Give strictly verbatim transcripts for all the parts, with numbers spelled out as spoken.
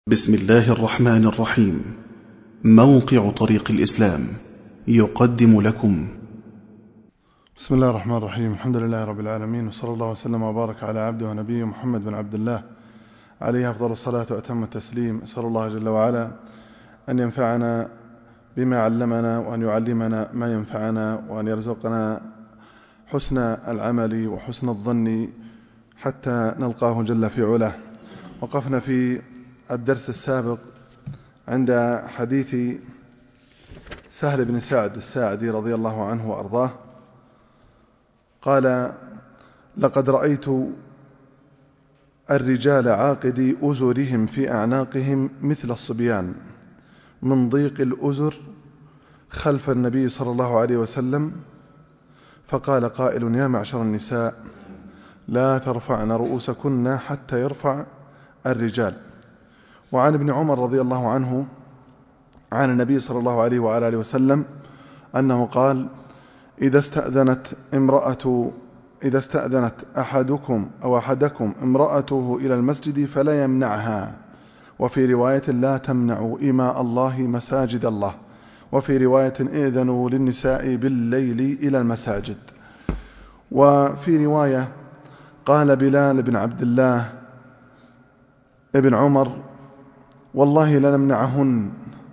بسم الله الرحمن الرحيم. موقع طريق الإسلام يقدم لكم. بسم الله الرحمن الرحيم. الحمد لله رب العالمين، وصلى الله وسلم وبارك على عبده ونبيه محمد بن عبد الله عليه أفضل الصلاة وأتم التسليم. أسأل الله جل وعلا أن ينفعنا بما علمنا، وأن يعلمنا ما ينفعنا، وأن يرزقنا حسن العمل وحسن الظن حتى نلقاه جل في علاه. وقفنا في الدرس السابق عند حديث سهل بن سعد الساعدي رضي الله عنه وأرضاه. قال: لقد رأيت الرجال عاقدي أزرهم في أعناقهم مثل الصبيان من ضيق الأزر خلف النبي صلى الله عليه وسلم، فقال قائل: يا معشر النساء، لا ترفعن رؤوسكن حتى يرفع الرجال. وعن ابن عمر رضي الله عنه عن النبي صلى الله عليه وعلى آله وسلم أنه قال: إذا استأذنت امرأة إذا استأذنت أحدكم أو أحدكم امرأته إلى المسجد فلا يمنعها، وفي رواية: لا تمنعوا إماء الله مساجد الله، وفي رواية: إذنوا للنساء بالليل إلى المساجد. وفي رواية قال بلال بن عبد الله ابن عمر: والله لنمنعهن.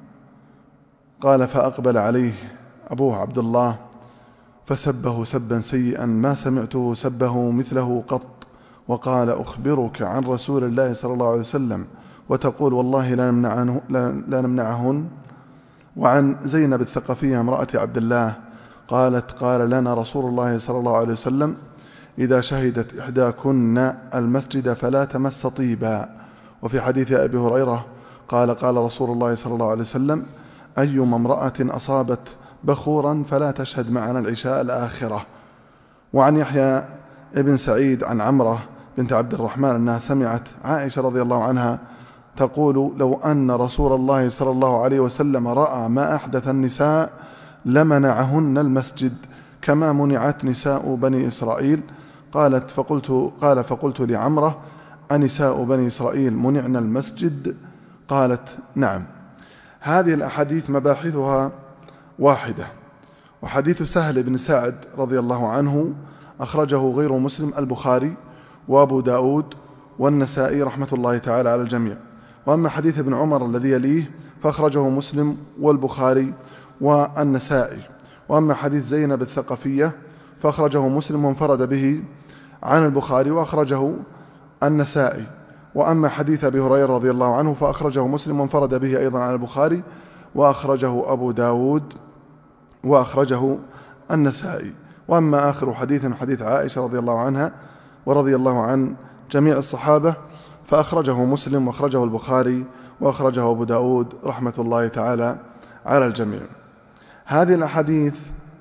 قال: فأقبل عليه أبوه عبد الله فسبه سبا سيئا ما سمعته سبه مثله قط، وقال: أخبرك عن رسول الله صلى الله عليه وسلم وتقول والله لا نمنعهن. وعن زينب الثقفية امرأة عبد الله قالت: قال لنا رسول الله صلى الله عليه وسلم: إذا شهدت إحداكن المسجد فلا تمس طيبا. وفي حديث أبي هريرة قال: قال رسول الله صلى الله عليه وسلم: أيما امرأة أصابت بخورا فلا تشهد معنا العشاء الآخرة. وعن يحيى ابن سعيد عن عمرة بنت عبد الرحمن أنها سمعت عائشة رضي الله عنها تقول: لو أن رسول الله صلى الله عليه وسلم رأى ما أحدث النساء لمنعهن المسجد كما منعت نساء بني إسرائيل. قالت فقلت قال فقلت لعمرة: أنساء بني إسرائيل منعن المسجد؟ قالت: نعم. هذه الأحاديث مباحثها واحدة. وحديث سهل بن سعد رضي الله عنه أخرجه غير مسلم البخاري وأبو داود والنسائي رحمة الله تعالى على الجميع. وأما حديث ابن عمر الذي يليه فأخرجه مسلم والبخاري والنسائي. وأما حديث زينب الثقفية فأخرجه مسلم وانفرد به عن البخاري وأخرجه النسائي. وأما حديث أبي هريرة رضي الله عنه فأخرجه مسلم وانفرد به أيضا عن البخاري وأخرجه أبو داود وأخرجه النسائي. وأما آخر حديث حديث عائشة رضي الله عنها ورضي الله عن جميع الصحابة فأخرجه مسلم وأخرجه البخاري وأخرجه أبو داود رحمة الله تعالى على الجميع. هذه الأحاديث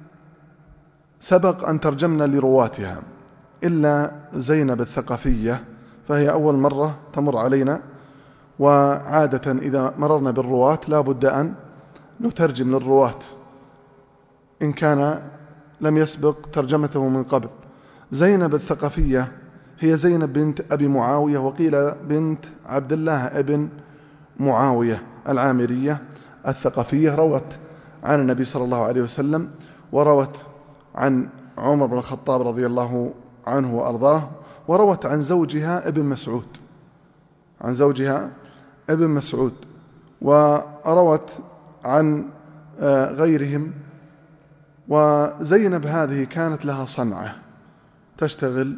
سبق أن ترجمنا لرواتها إلا زينب الثقفية، فهي أول مرة تمر علينا. وعادة إذا مررنا بالرواة لا بد أن نترجم للرواة إن كان لم يسبق ترجمته من قبل. زينب الثقفية هي زينب بنت أبي معاوية، وقيل بنت عبد الله ابن معاوية العامرية الثقفية. روت عن النبي صلى الله عليه وسلم، وروت عن عمر بن الخطاب رضي الله عنه وأرضاه، وروت عن زوجها ابن مسعود عن زوجها ابن مسعود وروت عن غيرهم. وزينب هذه كانت لها صنعة تشتغل،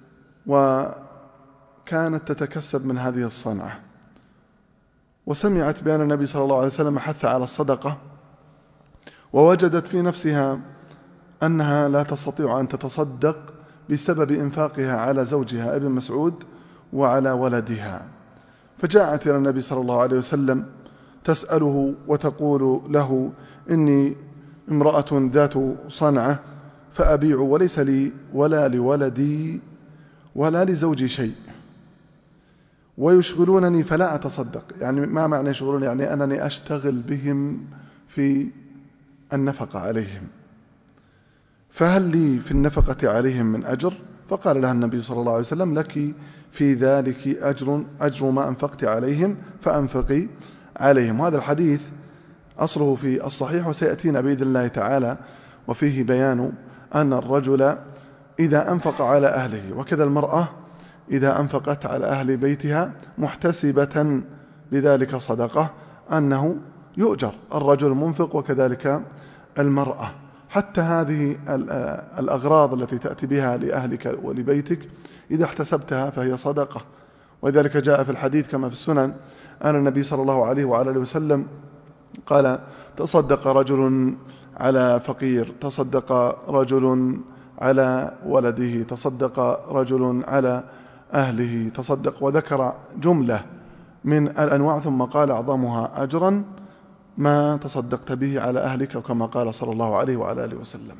وكانت تتكسب من هذه الصنعة، وسمعت بأن النبي صلى الله عليه وسلم حث على الصدقة، ووجدت في نفسها أنها لا تستطيع أن تتصدق بسبب إنفاقها على زوجها ابن مسعود وعلى ولدها. فجاءت إلى النبي صلى الله عليه وسلم تسأله وتقول له: إني امرأة ذات صنعة فأبيع وليس لي ولا لولدي ولا لزوجي شيء، ويشغلونني فلا أتصدق. يعني ما معنى يشغلون؟ يعني أنني أشتغل بهم في النفقة عليهم، فهل لي في النفقة عليهم من أجر؟ فقال لها النبي صلى الله عليه وسلم: لك في ذلك أجر أجر ما أنفقت عليهم فأنفقي عليهم. وهذا الحديث أصله في الصحيح وسيأتينا بإذن الله تعالى، وفيه بيان أن الرجل إذا أنفق على أهله وكذا المرأة إذا أنفقت على أهل بيتها محتسبة بذلك صدقة أنه يؤجر الرجل المنفق وكذلك المرأة. حتى هذه الأغراض التي تأتي بها لأهلك ولبيتك إذا احتسبتها فهي صدقة. وذلك جاء في الحديث كما في السنن أن النبي صلى الله عليه وعلى آله وسلم قال: تصدق رجل على فقير، تصدق رجل على ولده، تصدق رجل على أهله، تصدق، وذكر جملة من الأنواع ثم قال: أعظمها أجرا ما تصدقت به على أهلك، وكما قال صلى الله عليه وعلى آله وسلم.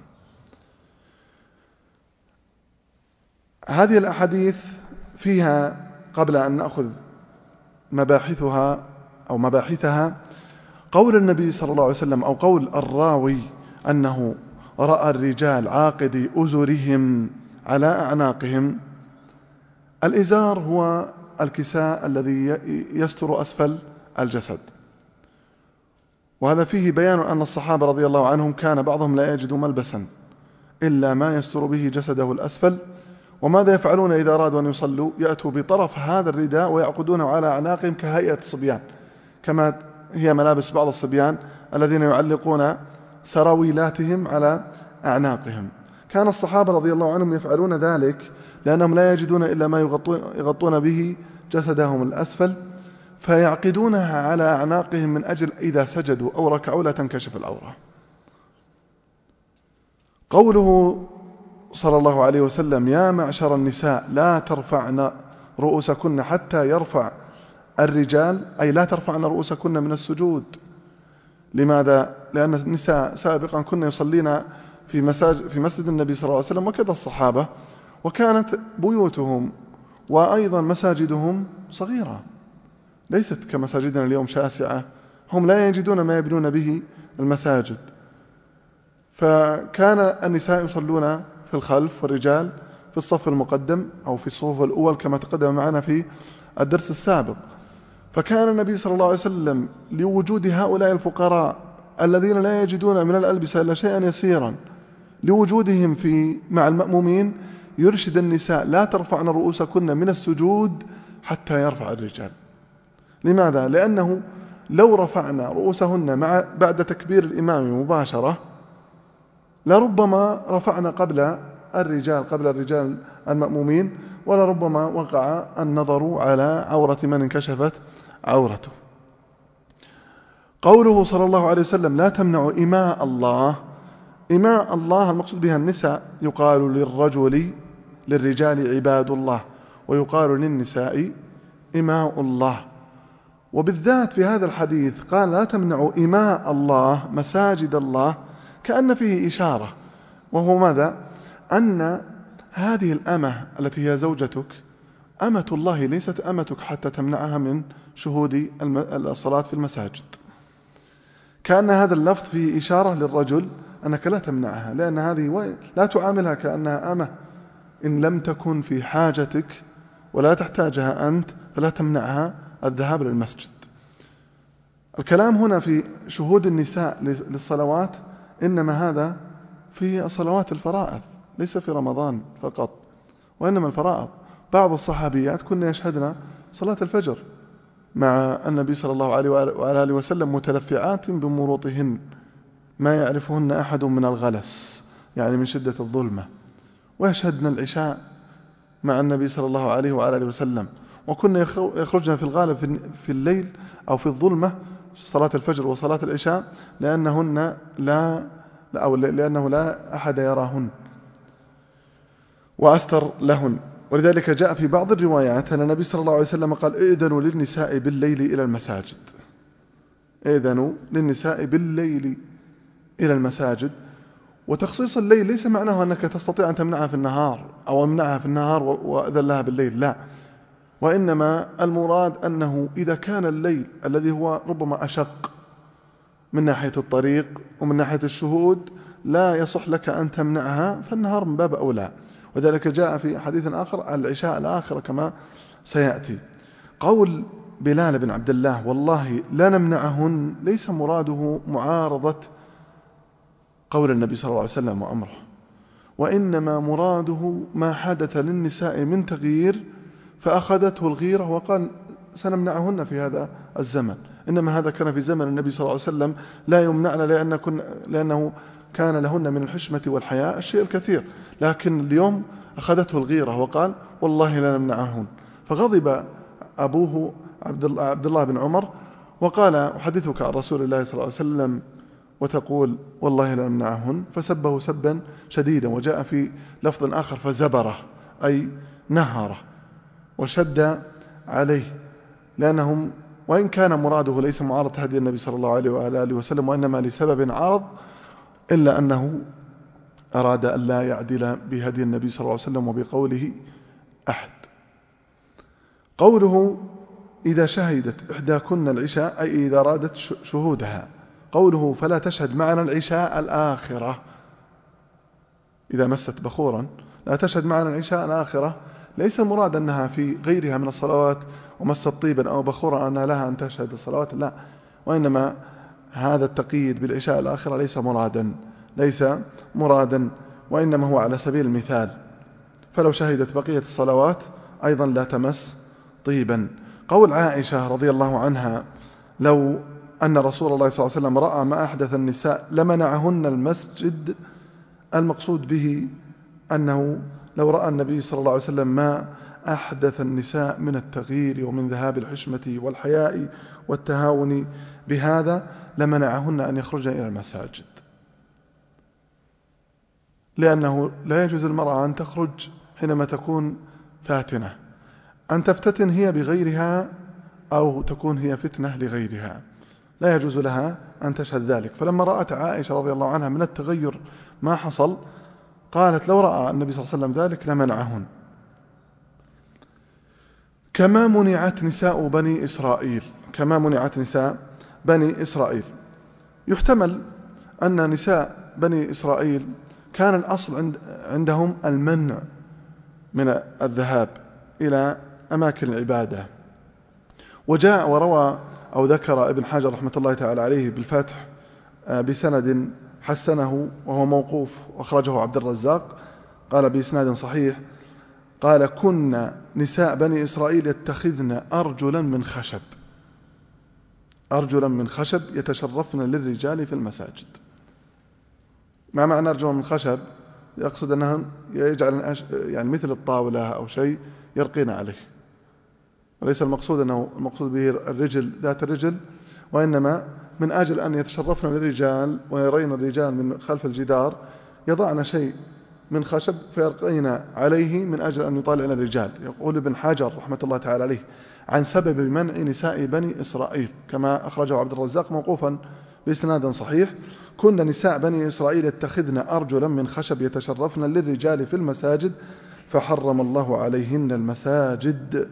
هذه الأحاديث فيها قبل أن نأخذ مباحثها أو مباحثها قول النبي صلى الله عليه وسلم أو قول الراوي أنه رأى الرجال عاقدي أزرهم على أعناقهم. الإزار هو الكساء الذي يستر أسفل الجسد، وهذا فيه بيان أن الصحابة رضي الله عنهم كان بعضهم لا يجد ملبسا إلا ما يستر به جسده الأسفل. وماذا يفعلون إذا أرادوا أن يصلوا؟ يأتوا بطرف هذا الرداء ويعقدونه على أعناقهم كهيئة الصبيان، كما هي ملابس بعض الصبيان الذين يعلقون سراويلاتهم على أعناقهم. كان الصحابة رضي الله عنهم يفعلون ذلك لأنهم لا يجدون إلا ما يغطون, يغطون به جسدهم الأسفل، فيعقدونها على أعناقهم من أجل إذا سجدوا أو ركعوا لا تنكشف العورة. قوله صلى الله عليه وسلم: يا معشر النساء لا ترفعن رؤوسكن حتى يرفع الرجال، أي لا ترفعن رؤوسكن من السجود. لماذا؟ لأن النساء سابقا كنا يصلين في مساجد في مسجد النبي صلى الله عليه وسلم وكذا الصحابة، وكانت بيوتهم وأيضا مساجدهم صغيرة ليست كمساجدنا اليوم شاسعة، هم لا يجدون ما يبنون به المساجد، فكان النساء يصلون في الخلف والرجال في الصف المقدم أو في الصفوف الأول كما تقدم معنا في الدرس السابق. فكان النبي صلى الله عليه وسلم لوجود هؤلاء الفقراء الذين لا يجدون من الألبسة إلا شيئا يسيرا، لوجودهم في مع المأمومين يرشد النساء: لا ترفعن رؤوسكن من السجود حتى يرفع الرجال. لماذا؟ لأنه لو رفعنا رؤوسهن مع بعد تكبير الإمام مباشرة لربما رفعنا قبل الرجال قبل الرجال المأمومين، ولربما وقع النظر على عورة من انكشفت عورته. قوله صلى الله عليه وسلم: لا تمنعوا إماء الله. إماء الله المقصود بها النساء، يقال للرجل للرجال عباد الله، ويقال للنساء إماء الله. وبالذات في هذا الحديث قال: لا تمنعوا إماء الله مساجد الله، كأن فيه إشارة، وهو ماذا؟ أن هذه الأمة التي هي زوجتك أمة الله، ليست أمتك حتى تمنعها من شهود الصلاة في المساجد. كأن هذا اللفظ فيه إشارة للرجل أنك لا تمنعها، لأن هذه لا تعاملها كأنها أمة إن لم تكن في حاجتك ولا تحتاجها أنت، فلا تمنعها الذهاب للمسجد. الكلام هنا في شهود النساء للصلوات إنما هذا في الصلوات الفرائض، ليس في رمضان فقط، وإنما الفرائض. بعض الصحابيات كنا يشهدن صلاة الفجر مع النبي صلى الله عليه وعلى آله وسلم متلفعات بمروطهن ما يعرفهن أحد من الغلس، يعني من شدة الظلمة، ويشهدن العشاء مع النبي صلى الله عليه وعلى آله وسلم. وكنا يخرجن في الغالب في الليل أو في الظلمة صلاة الفجر وصلاة العشاء، لأنهن لا أو لأنه لا أحد يراهن وأستر لهن. ولذلك جاء في بعض الروايات أن النبي صلى الله عليه وسلم قال: ائذنوا للنساء بالليل إلى المساجد. ائذنوا للنساء بالليل إلى المساجد. وتخصيص الليل ليس معناه أنك تستطيع أن تمنعها في النهار أو أمنعها في النهار وأذن لها بالليل، لا، وإنما المراد أنه إذا كان الليل الذي هو ربما أشق من ناحية الطريق ومن ناحية الشهود لا يصح لك أن تمنعها، فالنهار من باب أولى. وذلك جاء في حديث آخر العشاء الآخرة كما سيأتي. قول بلال بن عبد الله والله لا نمنعهن ليس مراده معارضة قول النبي صلى الله عليه وسلم وأمره، وإنما مراده ما حدث للنساء من تغيير فأخذته الغيرة وقال سنمنعهن في هذا الزمن، إنما هذا كان في زمن النبي صلى الله عليه وسلم لا يمنعنا لأن كن لأنه كان لهن من الحشمة والحياء الشيء الكثير، لكن اليوم أخذته الغيرة وقال والله لا نمنعهن. فغضب أبوه عبد الله بن عمر وقال أحدثك عن رسول الله صلى الله عليه وسلم وتقول والله لا نمنعهن، فسبه سبا شديدا. وجاء في لفظ آخر فزبره أي نهره وشد عليه، لأنهم وإن كان مراده ليس معارضة هدي النبي صلى الله عليه وآله وسلم وإنما لسبب عارض، إلا أنه أراد أن لا يعدل بهدي النبي صلى الله عليه وسلم وبقوله أحد. قوله إذا شهدت إحداكن العشاء أي إذا أرادت شهودها. قوله فلا تشهد معنا العشاء الآخرة، إذا مست بخورا لا تشهد معنا العشاء الآخرة، ليس مراد أنها في غيرها من الصلوات ومست طيبا أو بخورا أنها لها أن تشهد الصلوات، لا، وإنما هذا التقييد بالعشاء الآخرة ليس مرادا ليس مرادا وإنما هو على سبيل المثال، فلو شهدت بقية الصلوات أيضا لا تمس طيبا. قول عائشة رضي الله عنها لو أن رسول الله صلى الله عليه وسلم رأى ما أحدث النساء لمنعهن المسجد، المقصود به أنه لو رأى النبي صلى الله عليه وسلم ما أحدث النساء من التغيير ومن ذهاب الحشمة والحياء والتهاون بهذا لمنعهن أن يخرجن إلى المساجد، لأنه لا يجوز المرأة أن تخرج حينما تكون فاتنة، أن تفتتن هي بغيرها أو تكون هي فتنة لغيرها، لا يجوز لها أن تشهد ذلك. فلما رأت عائشة رضي الله عنها من التغير ما حصل قالت لو رأى النبي صلى الله عليه وسلم ذلك لمنعهن. كما منعت نساء بني إسرائيل، كما منعت نساء بني إسرائيل. يحتمل أن نساء بني إسرائيل كان الأصل عند عندهم المنع من الذهاب إلى أماكن العبادة، وجاء وروى أو ذكر ابن حجر رحمة الله تعالى عليه بالفتح بسند حسنه وهو موقوف وأخرجه عبد الرزاق، قال بإسناد صحيح قال كنا نساء بني إسرائيل يتخذن أرجلا من خشب، أرجلا من خشب يتشرفن للرجال في المساجد. ما معنى أرجلا من خشب؟ يقصد أنها يجعل يعني مثل الطاولة أو شيء يرقين عليه، وليس المقصود أنه المقصود به الرجل ذات الرجل، وإنما من أجل أن يتشرفن للرجال ويرين الرجال من خلف الجدار يضعن شيء من خشب فيرقين عليه من أجل أن يطالعن الرجال. يقول ابن حجر رحمة الله تعالى عليه عن سبب منع نساء بني إسرائيل كما أخرجه عبد الرزاق موقوفا بإسناد صحيح، كنا نساء بني إسرائيل يتخذن أرجلا من خشب يتشرفن للرجال في المساجد فحرم الله عليهن المساجد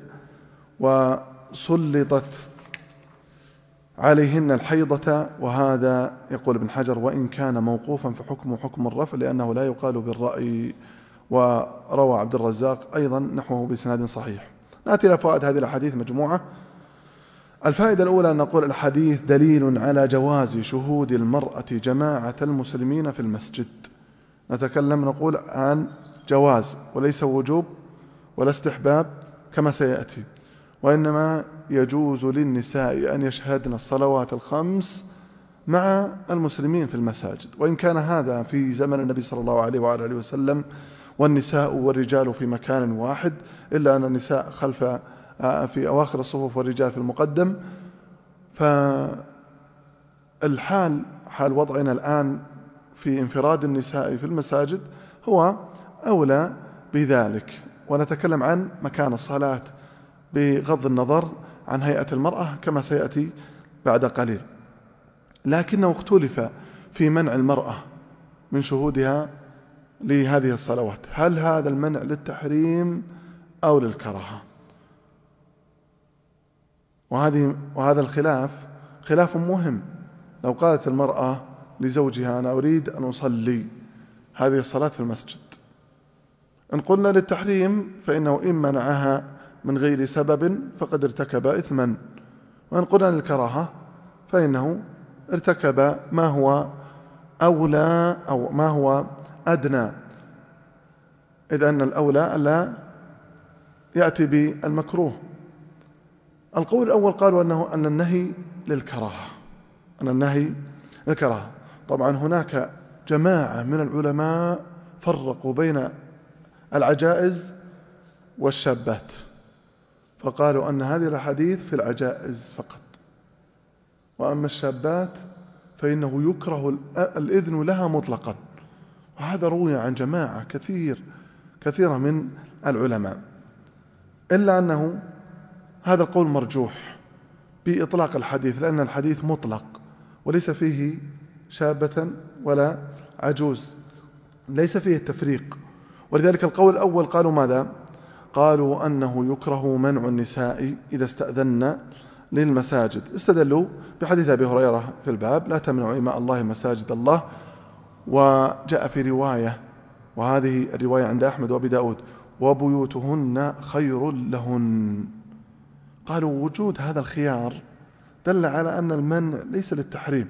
وسلطت عليهن الحيضة. وهذا يقول ابن حجر وإن كان موقوفا فحكمه حكم الرفع لأنه لا يقال بالرأي. وروى عبد الرزاق أيضا نحوه بإسناد صحيح. نأتي إلى فوائد هذه الأحاديث مجموعة. الفائدة الأولى أن نقول الحديث دليل على جواز شهود المرأة جماعة المسلمين في المسجد. نتكلم نقول عن جواز وليس وجوب ولا استحباب كما سيأتي، وإنما يجوز للنساء أن يشهدن الصلوات الخمس مع المسلمين في المساجد، وإن كان هذا في زمن النبي صلى الله عليه وآله وسلم والنساء والرجال في مكان واحد، إلا أن النساء خلف في أواخر الصفوف والرجال في المقدم. فالحال حال وضعنا الآن في انفراد النساء في المساجد هو أولى بذلك، ونتكلم عن مكان الصلاة بغض النظر عن هيئة المرأة كما سيأتي بعد قليل. لكنه اختلف في منع المرأة من شهودها لهذه الصلوات، هل هذا المنع للتحريم أو للكراهة؟ وهذه وهذا الخلاف خلاف مهم. لو قالت المرأة لزوجها أنا أريد أن أصلي هذه الصلاة في المسجد، إن قلنا للتحريم فإنه إن منعها من غير سبب فقد ارتكب إثما، وإن قلنا للكراهة فإنه ارتكب ما هو أولى أو ما هو أدنى، إذ أن الأولى ألا يأتي بالمكروه. القول الأول قالوا أنه أن النهي للكراهة، أن النهي للكراهة. طبعا هناك جماعة من العلماء فرقوا بين العجائز والشابات، فقالوا أن هذه الأحاديث في العجائز فقط، وأما الشابات فإنه يكره الإذن لها مطلقا، وهذا روي عن جماعة كثير كثيرة من العلماء، إلا أنه هذا القول مرجوح بإطلاق الحديث، لأن الحديث مطلق وليس فيه شابة ولا عجوز، ليس فيه التفريق. ولذلك القول الأول قالوا ماذا؟ قالوا أنه يكره منع النساء إذا استأذن للمساجد، استدلوا بحديث أبي هريرة في الباب: لا تمنعوا إماء الله مساجد الله. وجاء في رواية، وهذه الرواية عند أحمد وأبي داود: وبيوتهن خير لهن. قالوا وجود هذا الخيار دل على أن المنع ليس للتحريم،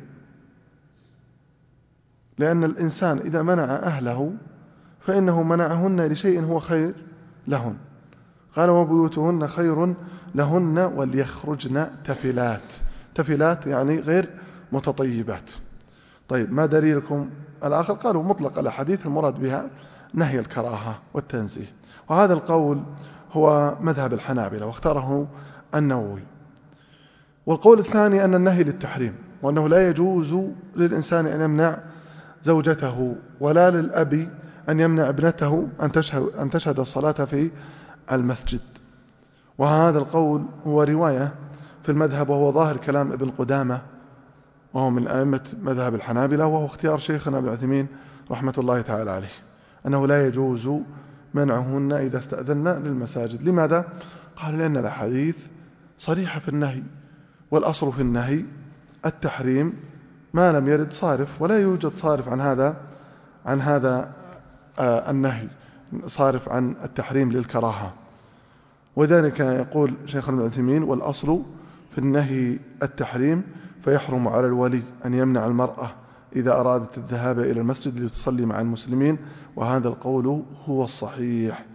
لأن الإنسان إذا منع أهله فإنه منعهن لشيء هو خير لهن. قال: وبيوتهن خير لهن وليخرجن تفلات. تفلات يعني غير متطيبات. طيب، ما دليلكم الآخر؟ قالوا مطلق الأحاديث المراد بها نهي الكراهة والتنزيه، وهذا القول هو مذهب الحنابلة واختاره النووي. والقول الثاني أن النهي للتحريم، وأنه لا يجوز للإنسان أن يمنع زوجته ولا للأب أن يمنع ابنته أن تشهد, أن تشهد الصلاة في المسجد. وهذا القول هو رواية في المذهب، وهو ظاهر كلام ابن قدامة، وهو من أئمة مذهب الحنابلة، وهو اختيار شيخنا ابن عثيمين رحمة الله تعالى عليه، أنه لا يجوز منعهن إذا استأذن للمساجد. لماذا؟ قال: لأن الأحاديث صريحة في النهي، والأصل في النهي التحريم ما لم يرد صارف، ولا يوجد صارف عن هذا عن هذا آه النهي، صارف عن التحريم للكراهة. وذلك يقول شيخنا ابن عثيمين: والأصل في النهي التحريم، فيحرم على الولي أن يمنع المرأة إذا أرادت الذهاب إلى المسجد لتصلي مع المسلمين، وهذا القول هو الصحيح.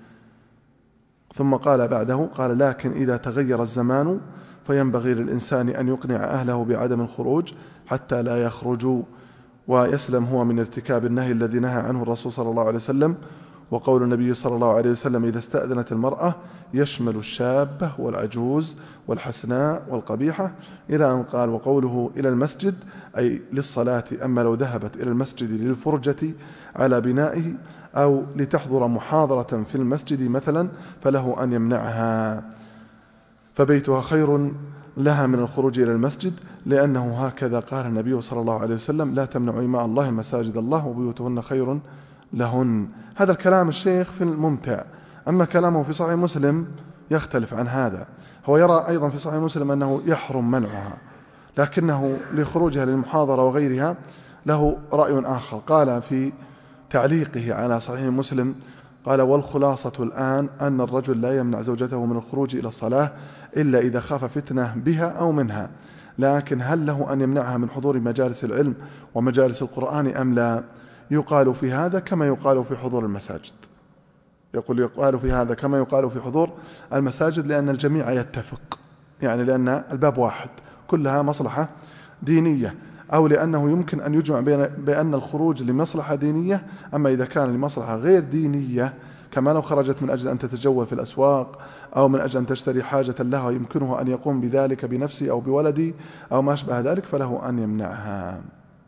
ثم قال بعده، قال: لكن إذا تغير الزمان فينبغي للإنسان أن يقنع أهله بعدم الخروج حتى لا يخرجوا ويسلم هو من ارتكاب النهي الذي نهى عنه الرسول صلى الله عليه وسلم. وقول النبي صلى الله عليه وسلم: إذا استأذنت المرأة يشمل الشابة والعجوز والحسناء والقبيحة، إلى أن قال: وقوله إلى المسجد أي للصلاة، أما لو ذهبت إلى المسجد للفرجة على بنائه أو لتحضر محاضرة في المسجد مثلا فله أن يمنعها، فبيتها خير لها من الخروج إلى المسجد، لأنه هكذا قال النبي صلى الله عليه وسلم: لا تمنعوا إماء الله مساجد الله وبيوتهن خير لهن. هذا الكلام الشيخ في الممتع، أما كلامه في صحيح مسلم يختلف عن هذا. هو يرى أيضا في صحيح مسلم أنه يحرم منعها، لكنه لخروجها للمحاضرة وغيرها له رأي آخر. قال في تعليقه على صحيح مسلم، قال: والخلاصة الآن أن الرجل لا يمنع زوجته من الخروج إلى الصلاة إلا إذا خاف فتنة بها أو منها، لكن هل له أن يمنعها من حضور مجالس العلم ومجالس القرآن أم لا؟ يقال في هذا كما يقال في حضور المساجد. يقول يقال في هذا كما يقال في حضور المساجد، لأن الجميع يتفق، يعني لأن الباب واحد كلها مصلحة دينية، أو لأنه يمكن أن يجمع بأن الخروج لمصلحة دينية، أما إذا كان لمصلحة غير دينية كما لو خرجت من أجل أن تتجول في الأسواق أو من أجل أن تشتري حاجة لها يمكنه أن يقوم بذلك بنفسه أو بولده أو ما أشبه ذلك، فله أن يمنعها.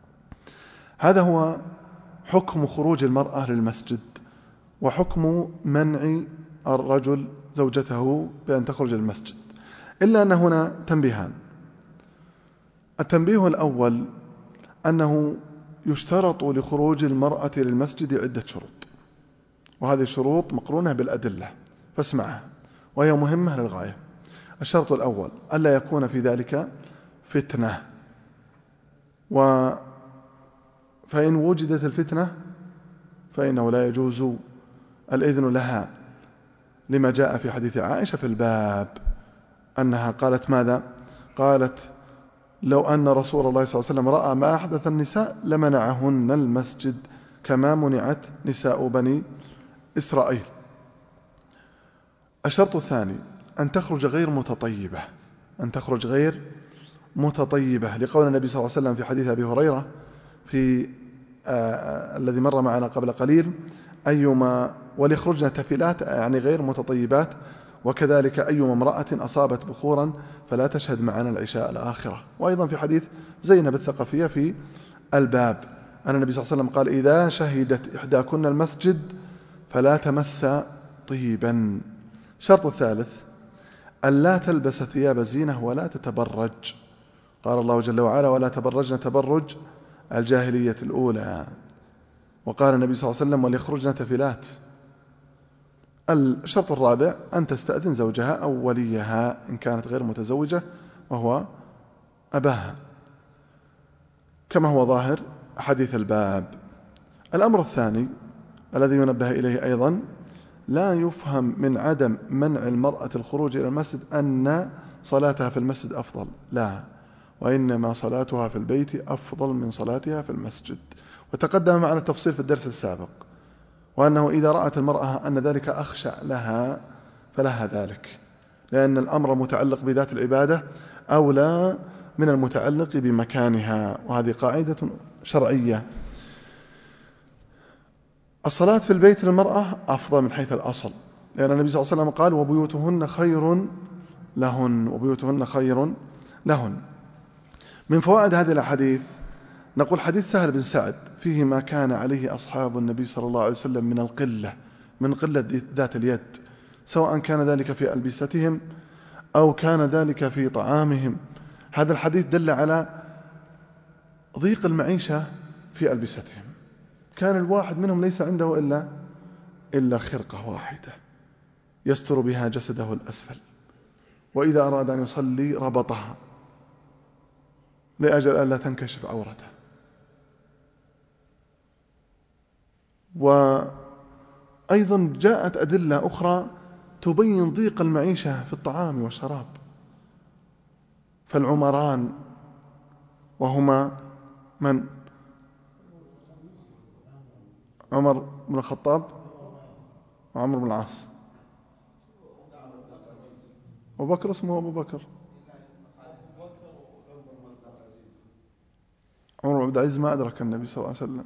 هذا هو حكم خروج المرأة للمسجد، وحكم منع الرجل زوجته بأن تخرج للمسجد، إلا أن هنا تنبيهان. التنبيه الأول أنه يشترط لخروج المرأة للمسجد عدة شروط، وهذه الشروط مقرونة بالأدلة، فاسمعها وهي مهمة للغاية. الشرط الأول: ألا يكون في ذلك فتنة، و فإن وجدت الفتنة فإنه لا يجوز الإذن لها لما جاء في حديث عائشة في الباب أنها قالت ماذا؟ قالت لو أن رسول الله صلى الله عليه وسلم رأى ما أحدث النساء لمنعهن المسجد كما منعت نساء بني إسرائيل. الشرط الثاني أن تخرج غير متطيبة، أن تخرج غير متطيبة لقول النبي صلى الله عليه وسلم في حديث أبي هريرة في آه الذي مر معنا قبل قليل: أيما وليخرجن تفلات، يعني غير متطيبات، وكذلك أيما امرأة أصابت بخورا فلا تشهد معنا العشاء الآخرة. وأيضا في حديث زينب الثقفية في الباب أن النبي صلى الله عليه وسلم قال: إذا شهدت إحداكن المسجد فلا تمس طيبا. الشرط الثالث ألا تلبس ثياب زينة ولا تتبرج. قال الله جل وعلا: ولا تبرجن تبرج الجاهلية الأولى. وقال النبي صلى الله عليه وسلم: وليخرجن تفلات. الشرط الرابع أن تستأذن زوجها أو وليها إن كانت غير متزوجة وهو أباها، كما هو ظاهر حديث الباب. الأمر الثاني الذي ينبه إليه أيضا: لا يفهم من عدم منع المرأة الخروج إلى المسجد أن صلاتها في المسجد أفضل، لا، وإنما صلاتها في البيت أفضل من صلاتها في المسجد. وتقدم معنا التفصيل في الدرس السابق، وأنه إذا رأت المرأة أن ذلك أخشع لها فلها ذلك، لأن الأمر متعلق بذات العبادة أولى من المتعلق بمكانها، وهذه قاعدة شرعية. الصلاة في البيت للمرأة أفضل من حيث الأصل، لأن النبي صلى الله عليه وسلم قال: وبيوتهن خير لهن، وبيوتهن خير لهن. من فوائد هذه الأحاديث نقول: حديث سهل بن سعد فيه ما كان عليه أصحاب النبي صلى الله عليه وسلم من القلة، من قلة ذات اليد، سواء كان ذلك في ألبستهم أو كان ذلك في طعامهم. هذا الحديث دل على ضيق المعيشة في ألبستهم. كان الواحد منهم ليس عنده إلا إلا خرقة واحدة يستر بها جسده الأسفل، وإذا أراد أن يصلي ربطها لأجل أن لا تنكشف عورته. وأيضا جاءت أدلة أخرى تبين ضيق المعيشة في الطعام والشراب. فالعمران وهما من؟ عمر بن الخطاب وعمر بن العاص. أبو بكر اسمه أبو بكر، عمر بن عبد العزيز ما أدرك النبي صلى الله عليه وسلم.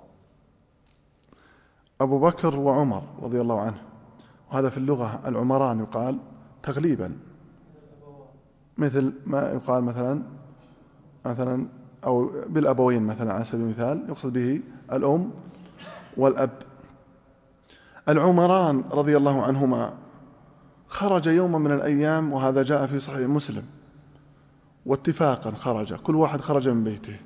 أبو بكر وعمر رضي الله عنه، وهذا في اللغة العمران يقال تغليبا، مثل ما يقال مثلا مثلا أو بالأبوين مثلا على سبيل المثال، يقصد به الأم والأب. العمران رضي الله عنهما خرج يوما من الأيام، وهذا جاء في صحيح مسلم، واتفاقا خرج، كل واحد خرج من بيته،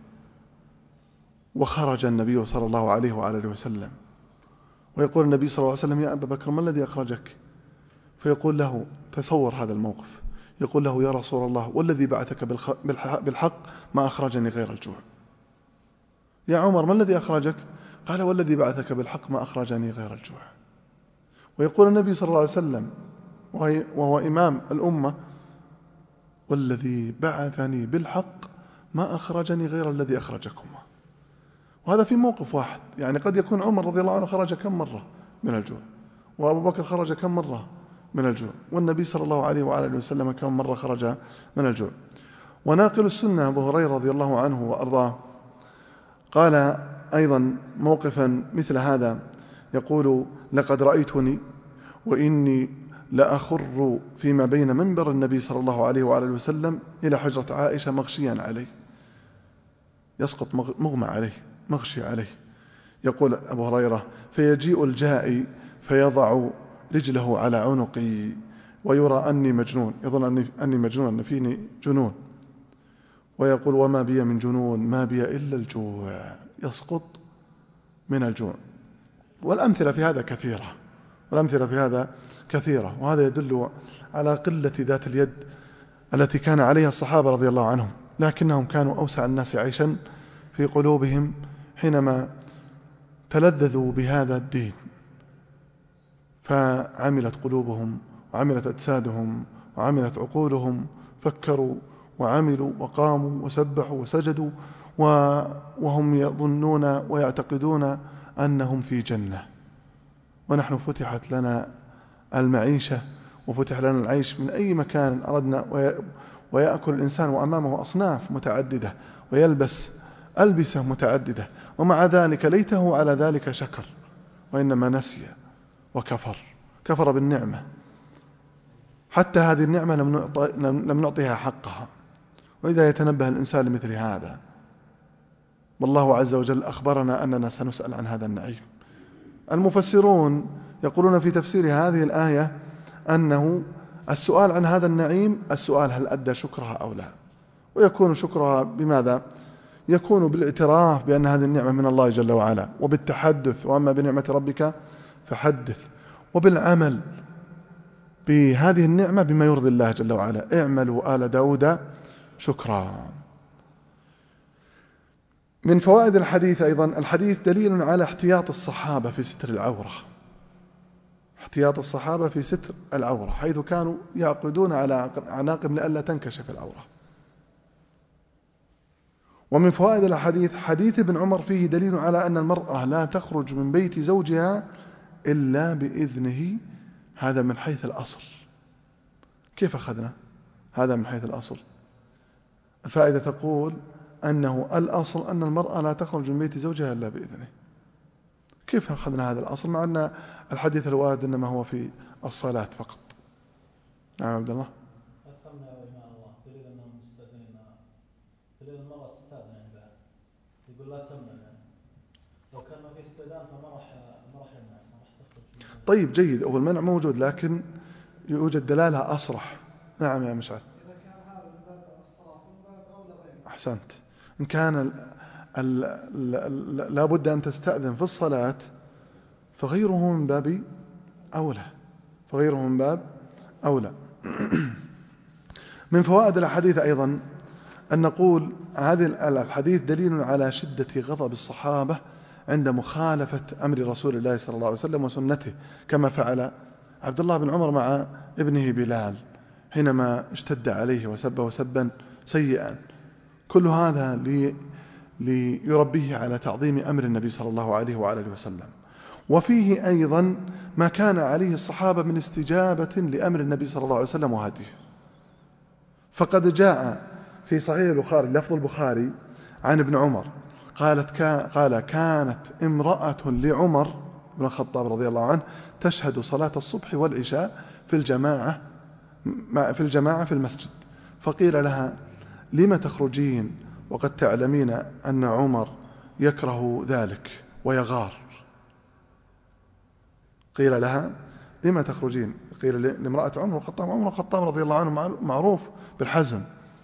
وخرج النبي صلى الله عليه وآله وسلم، ويقول النبي صلى الله عليه وسلم: يا أبا بكر ما الذي أخرجك؟ فيقول له، تصور هذا الموقف، يقول له: يا رسول الله والذي بعثك بالحق ما أخرجني غير الجوع. يا عمر ما الذي أخرجك؟ قال: والذي بعثك بالحق ما أخرجني غير الجوع. ويقول النبي صلى الله عليه وسلم وهو إمام الأمة: والذي بعثني بالحق ما أخرجني غير الذي أخرجكما. وهذا في موقف واحد، يعني قد يكون عمر رضي الله عنه خرج كم مرة من الجوع، وأبو بكر خرج كم مرة من الجوع، والنبي صلى الله عليه وآله وسلم كم مرة خرج من الجوع. وناقل السنة أبو هريرة رضي الله عنه وأرضاه قال أيضا موقفا مثل هذا، يقول: لقد رأيتني وإني لأخر فيما بين منبر النبي صلى الله عليه وآله وسلم إلى حجرة عائشة مغشيا عليه، يسقط مغمى عليه مغشي عليه. يقول أبو هريرة: فيجيء الجائي فيضع رجله على عنقي ويرى أني مجنون، يظن أني, أني مجنون، أن فيني جنون، ويقول: وما بي من جنون، ما بي إلا الجوع، يسقط من الجوع. والأمثلة في هذا كثيرة، والأمثلة في هذا كثيرة، وهذا يدل على قلة ذات اليد التي كان عليها الصحابة رضي الله عنهم، لكنهم كانوا أوسع الناس عيشا في قلوبهم حينما تلذذوا بهذا الدين. فعملت قلوبهم وعملت أجسادهم وعملت عقولهم، فكروا وعملوا وقاموا وسبحوا وسجدوا وهم يظنون ويعتقدون أنهم في جنة. ونحن فتحت لنا المعيشة وفتح لنا العيش من أي مكان أردنا، ويأكل الإنسان وأمامه أصناف متعددة ويلبس ألبسة متعددة، ومع ذلك ليته على ذلك شكر، وإنما نسي وكفر، كفر بالنعمة. حتى هذه النعمة لم نعطيها حقها. وإذا يتنبه الإنسان لمثل هذا، والله عز وجل أخبرنا أننا سنسأل عن هذا النعيم. المفسرون يقولون في تفسير هذه الآية أنه السؤال عن هذا النعيم السؤال هل أدى شكرها أو لا، ويكون شكرها بماذا؟ يكون بالاعتراف بأن هذه النعمة من الله جل وعلا، وبالتحدث وأما بنعمة ربك فحدث، وبالعمل بهذه النعمة بما يرضي الله جل وعلا. اعملوا آل داود شكرا. من فوائد الحديث أيضا، الحديث دليل على احتياط الصحابة في ستر العورة، احتياط الصحابة في ستر العورة، حيث كانوا يعقدون على أعناقهم لئلا تنكشف العورة. ومن فوائد الحديث حديث ابن عمر فيه دليل على أن المرأة لا تخرج من بيت زوجها إلا بإذنه. هذا من حيث الأصل. كيف أخذنا هذا من حيث الأصل؟ الفائدة تقول أنه الأصل أن المرأة لا تخرج من بيت زوجها إلا بإذنه. كيف أخذنا هذا الأصل مع أن الحديث الوارد إنما هو في الصلاة فقط؟ نعم عبد الله. أفهمنا يا إمام الله دليل أنهم مستأذنين، دليل المرأة تستأذن يعني بعد، يقول لا تمنع يعني. لو كان ما في استئذان فما راح ما راح يمنع، ما راح تخرج. طيب جيد، هو المنع موجود لكن يوجد دلالة أصرح. نعم يا مشعل. إذا كان هذا من باب الصلاة فمن باب أولى غيره. أحسنت. إن كان ال ال ال لا بد أن تستأذن في الصلاة فغيره من باب أولى، فغيره من باب أولى. من فوائد الحديث أيضا أن نقول هذا الحديث دليل على شدة غضب الصحابة عند مخالفة أمر رسول الله صلى الله عليه وسلم وسنته، كما فعل عبد الله بن عمر مع ابنه بلال حينما اشتد عليه وسبه سبا سيئا. كل هذا لي ليربيه على تعظيم أمر النبي صلى الله عليه وآله وسلم. وفيه أيضا ما كان عليه الصحابة من استجابة لأمر النبي صلى الله عليه وسلم وهديه. فقد جاء في صحيح البخاري لفظ البخاري عن ابن عمر قالت كا قال كانت امرأة لعمر بن الخطاب رضي الله عنه تشهد صلاة الصبح والعشاء في الجماعة في الجماعة في المسجد، فقيل لها لم تخرجين وقد تعلمين أن عمر يكره ذلك ويغار؟ قيل لها لم تخرجين؟ قيل لامرأة عمر الخطاب، عمر الخطاب رضي الله عنه معروف بالحزم،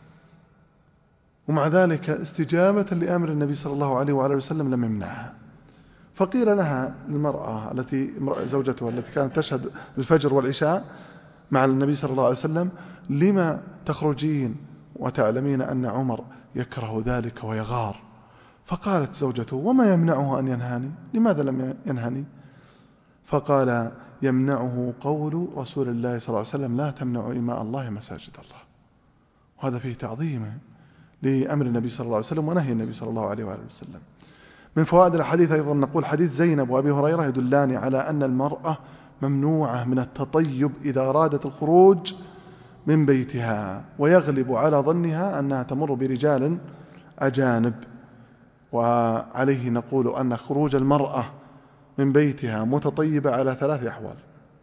ومع ذلك استجابة لأمر النبي صلى الله عليه وآله وسلم لم يمنعها. فقيل لها المرأة التي زوجتها التي كانت تشهد الفجر والعشاء مع النبي صلى الله عليه وسلم لما تخرجين وتعلمين أن عمر يكره ذلك ويغار؟ فقالت زوجته وما يمنعه أن ينهاني؟ لماذا لم ينهني؟ فقال يمنعه قول رسول الله صلى الله عليه وسلم لا تمنعوا إماء الله مساجد الله. وهذا فيه تعظيم لأمر النبي صلى الله عليه وسلم ونهي النبي صلى الله عليه وآله وسلم. من فوائد الحديث أيضا نقول حديث زينب وأبي هريرة يدلان على أن المرأة ممنوعة من التطيب إذا أرادت الخروج من بيتها، ويغلب على ظنها أنها تمر برجال أجانب. وعليه نقول أن خروج المرأة من بيتها متطيبة على ثلاث أحوال.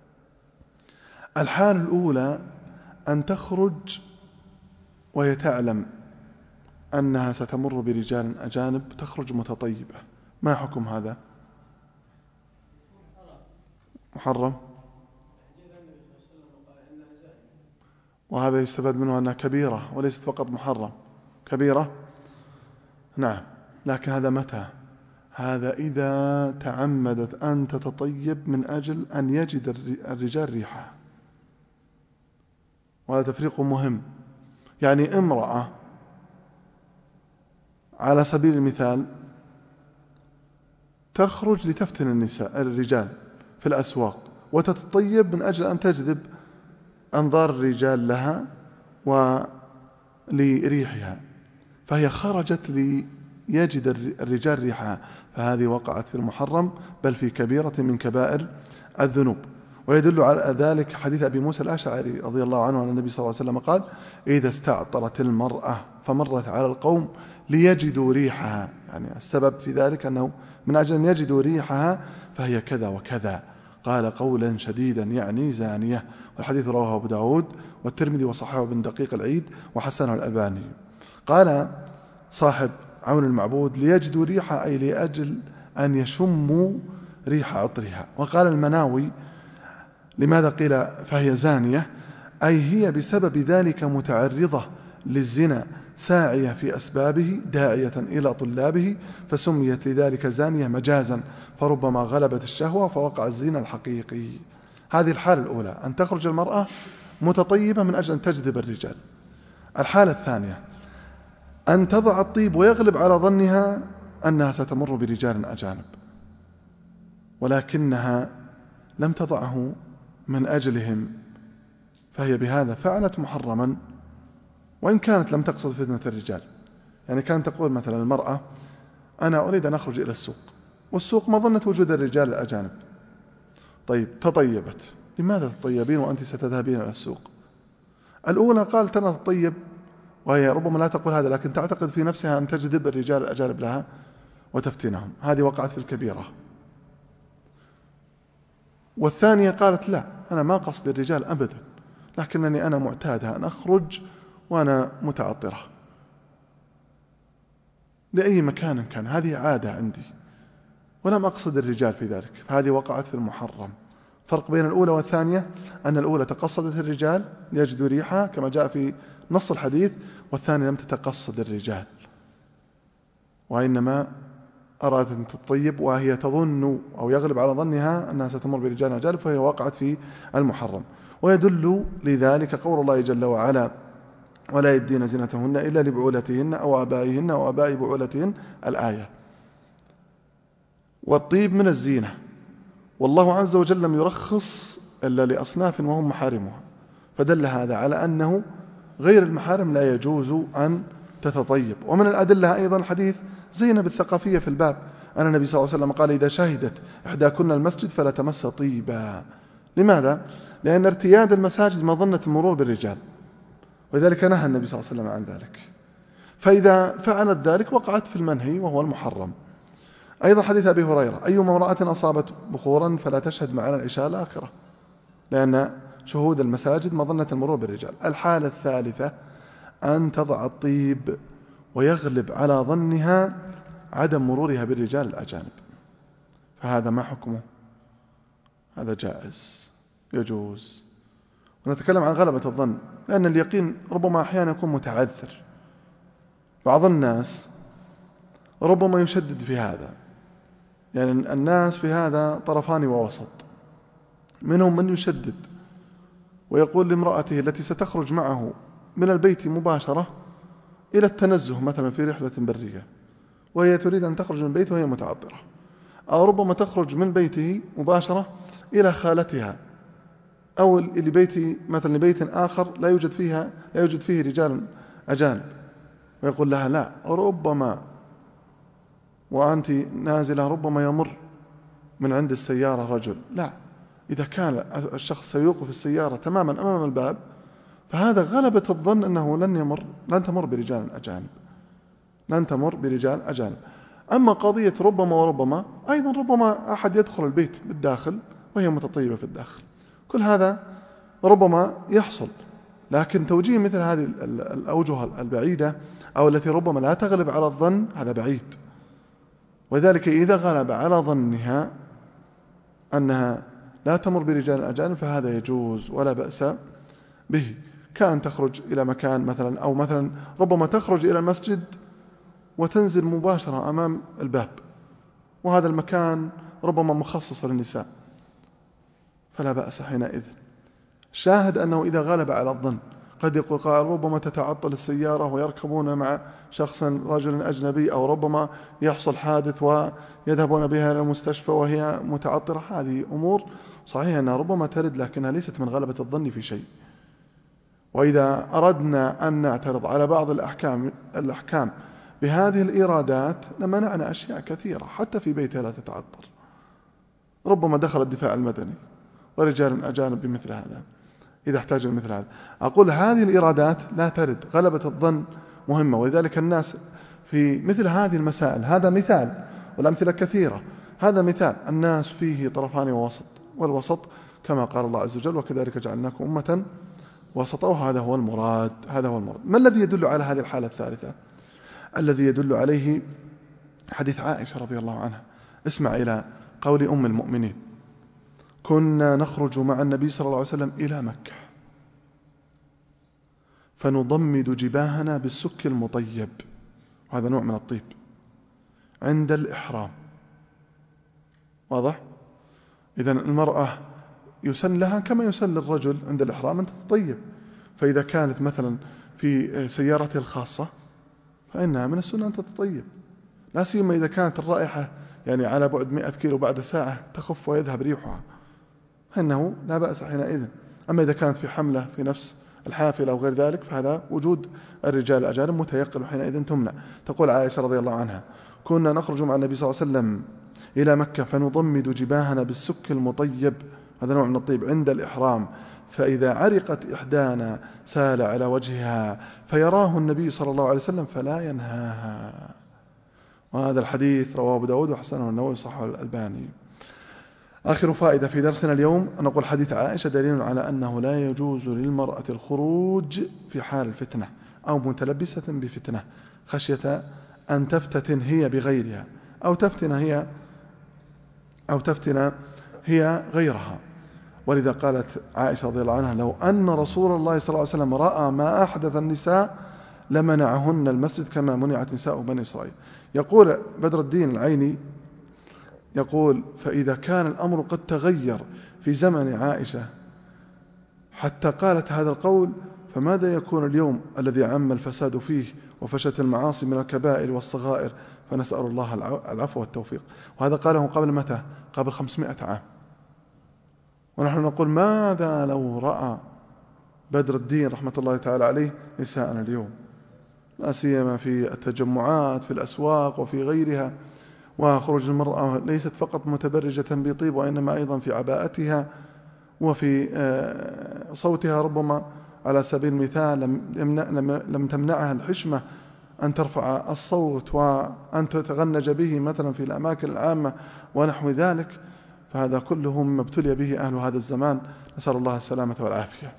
الحال الأولى أن تخرج وهي تعلم أنها ستمر برجال أجانب، تخرج متطيبة، ما حكم هذا؟ محرم. وهذا يستفاد منه أنها كبيرة وليست فقط محرم، كبيرة نعم، لكن هذا متى؟ هذا إذا تعمدت أن تتطيب من أجل أن يجد الرجال ريحها، وهذا تفريق مهم. يعني امرأة على سبيل المثال تخرج لتفتن النساء الرجال في الأسواق وتتطيب من أجل أن تجذب أنظار الرجال لها ولريحها، فهي خرجت ليجد الرجال ريحها، فهذه وقعت في المحرم بل في كبيرة من كبائر الذنوب. ويدل على ذلك حديث أبي موسى الأشعري رضي الله عنه عن النبي صلى الله عليه وسلم قال: إذا استعطرت المرأة فمرت على القوم ليجدوا ريحها، يعني السبب في ذلك أنه من أجل أن يجدوا ريحها فهي كذا وكذا، قال قولا شديدا يعني زانية. والحديث رواه أبو داود والترمذي وصححه ابن دقيق العيد وحسنه الألباني. قال صاحب عون المعبود: ليجدوا ريحها أي لأجل أن يشموا ريح عطرها. وقال المناوي: لماذا قيل فهي زانية؟ أي هي بسبب ذلك متعرضة للزنا ساعية في أسبابه داعية إلى طلابه، فسميت لذلك زانية مجازا، فربما غلبت الشهوة فوقع الزنا الحقيقي. هذه الحالة الأولى، أن تخرج المرأة متطيبة من أجل أن تجذب الرجال. الحالة الثانية أن تضع الطيب ويغلب على ظنها أنها ستمر برجال أجانب، ولكنها لم تضعه من أجلهم، فهي بهذا فعلت محرما وإن كانت لم تقصد فتنة الرجال. يعني كانت تقول مثلا المرأة: أنا أريد أن أخرج إلى السوق، والسوق مظنة وجود الرجال الأجانب. طيب تطيبت، لماذا تطيبين وأنت ستذهبين إلى السوق؟ الأولى قالت أنا تطيب وهي ربما لا تقول هذا، لكن تعتقد في نفسها أن تجذب الرجال الأجانب لها وتفتنهم، هذه وقعت في الكبيرة. والثانية قالت: لا، أنا ما قصد الرجال أبدا، لكنني أنا معتادة أن أخرج وأنا متعطرة لأي مكان كان، هذه عادة عندي ولم أقصد الرجال في ذلك، فهذه وقعت في المحرم. فرق بين الأولى والثانية أن الأولى تقصدت الرجال ليجدوا ريحها كما جاء في نص الحديث، والثانية لم تتقصد الرجال وإنما أرادت أن تطيب وهي تظن أو يغلب على ظنها أنها ستمر برجال أجانب، فهي وقعت في المحرم. ويدل لذلك قول الله جل وعلا: ولا يبدين زينتهن إلا لبعولتهن أو آبائهن أو آباء بعولتهن، الآية. والطيب من الزينة، والله عز وجل لم يرخص إلا لأصناف وهم محارمها، فدل هذا على أنه غير المحارم لا يجوز أن تتطيب. ومن الأدلة أيضا حديث زينب الثقافية في الباب، أن النبي صلى الله عليه وسلم قال: إذا شهدت إحداكن المسجد فلا تمس طيبا. لماذا؟ لأن ارتياد المساجد مظنة المرور بالرجال، ولذلك نهى النبي صلى الله عليه وسلم عن ذلك، فإذا فعلت ذلك وقعت في المنهي وهو المحرم. أيضا حديث أبي هريرة: أيما امرأة أصابت بخورا فلا تشهد معنا العشاء الآخرة، لأن شهود المساجد مظنة المرور بالرجال. الحالة الثالثة أن تضع الطيب ويغلب على ظنها عدم مرورها بالرجال الأجانب، فهذا ما حكمه؟ هذا جائز يجوز. ونتكلم عن غلبة الظن، لأن اليقين ربما أحيانا يكون متعذر. بعض الناس ربما يشدد في هذا، يعني الناس في هذا طرفان ووسط، منهم من يشدد ويقول لامرأته التي ستخرج معه من البيت مباشرة إلى التنزه مثلا في رحلة برية، وهي تريد أن تخرج من بيته وهي متعطرة، أو ربما تخرج من بيته مباشرة إلى خالتها أو لبيت مثلا لبيت آخر لا يوجد فيها لا يوجد فيه رجال أجانب، ويقول لها: لا، ربما وأنت نازلة ربما يمر من عند السيارة رجل. لا، إذا كان الشخص سيوقف السيارة تماما أمام الباب فهذا غلبة الظن أنه لن يمر لن تمر برجال أجانب لن تمر برجال أجانب. أما قضية ربما وربما، أيضا ربما أحد يدخل البيت بالداخل وهي متطيبة في الداخل، كل هذا ربما يحصل، لكن توجيه مثل هذه الأوجه البعيدة أو التي ربما لا تغلب على الظن هذا بعيد. وذلك إذا غلب على ظنها أنها لا تمر برجال أجانب فهذا يجوز ولا بأس به، كأن تخرج إلى مكان مثلا، أو مثلا ربما تخرج إلى المسجد وتنزل مباشرة أمام الباب، وهذا المكان ربما مخصص للنساء، فلا بأس حينئذ. الشاهد أنه إذا غلب على الظن، قد يقول قال ربما تتعطل السيارة ويركبون مع شخص رجل أجنبي، أو ربما يحصل حادث ويذهبون بها إلى المستشفى وهي متعطرة. هذه أمور صحيح أنها ربما ترد لكنها ليست من غلبة الظن في شيء. وإذا أردنا أن نعترض على بعض الأحكام, الأحكام بهذه الإيرادات لمنعنا أشياء كثيرة حتى في بيتها لا تتعطر. ربما دخل الدفاع المدني ورجال أجانب بمثل هذا إذا احتاج مثل هذا. أقول هذه الإيرادات لا ترد، غلبة الظن مهمة، ولذلك الناس في مثل هذه المسائل، هذا مثال والأمثلة كثيرة، هذا مثال الناس فيه طرفان ووسط، والوسط كما قال الله عز وجل وكذلك جعلناكم أمة وسطا، وهذا هو المراد. هذا هو المراد. ما الذي يدل على هذه الحالة الثالثة؟ الذي يدل عليه حديث عائشة رضي الله عنها. اسمع إلى قول أم المؤمنين: كنا نخرج مع النبي صلى الله عليه وسلم إلى مكة فنضمد جباهنا بالسك المطيب، وهذا نوع من الطيب، عند الإحرام. واضح؟ إذن المرأة يسن لها كما يسن للرجل عند الإحرام أن تتطيب. فإذا كانت مثلا في سيارتها الخاصة فإنها من السنة أن تتطيب، لا سيما إذا كانت الرائحة يعني على بعد مئة كيلو بعد ساعة تخف ويذهب ريحها، فإنه لا بأس حينئذ. أما إذا كانت في حملة في نفس الحافلة أو غير ذلك فهذا وجود الرجال الأجانب متيقن، حينئذ تمنع. تقول عائشة رضي الله عنها: كنا نخرج مع النبي صلى الله عليه وسلم إلى مكة فنضمد جباهنا بالسك المطيب، هذا نوع من الطيب، عند الإحرام، فإذا عرقت إحدانا سال على وجهها فيراه النبي صلى الله عليه وسلم فلا ينهاها. وهذا الحديث رواه أبو داود وحسنه النووي وصححه الألباني. آخر فائدة في درسنا اليوم أن نقول حديث عائشة دليل على أنه لا يجوز للمرأة الخروج في حال الفتنة أو متلبسة بفتنة خشية أن تفتتن هي بغيرها أو تفتن هي أو تفتن هي غيرها. ولذا قالت عائشة رضي الله عنها: لو أن رسول الله صلى الله عليه وسلم رأى ما أحدث النساء لمنعهن المسجد كما منعت نساء بني إسرائيل. يقول بدر الدين العيني يقول: فإذا كان الأمر قد تغير في زمن عائشة حتى قالت هذا القول، فماذا يكون اليوم الذي عم الفساد فيه وفشت المعاصي من الكبائر والصغائر، فنسأل الله العفو والتوفيق. وهذا قاله قبل متى؟ قبل خمسمائة عام. ونحن نقول ماذا لو رأى بدر الدين رحمة الله تعالى عليه نساءنا اليوم، لا سيما في التجمعات في الأسواق وفي غيرها، وخروج المرأة ليست فقط متبرجة بطيب وإنما أيضا في عباءتها وفي صوتها، ربما على سبيل المثال لم, لم تمنعها الحشمة أن ترفع الصوت وأن تتغنج به مثلا في الأماكن العامة ونحو ذلك. فهذا كله مما ابتلي به أهل هذا الزمان، نسأل الله السلامة والعافية.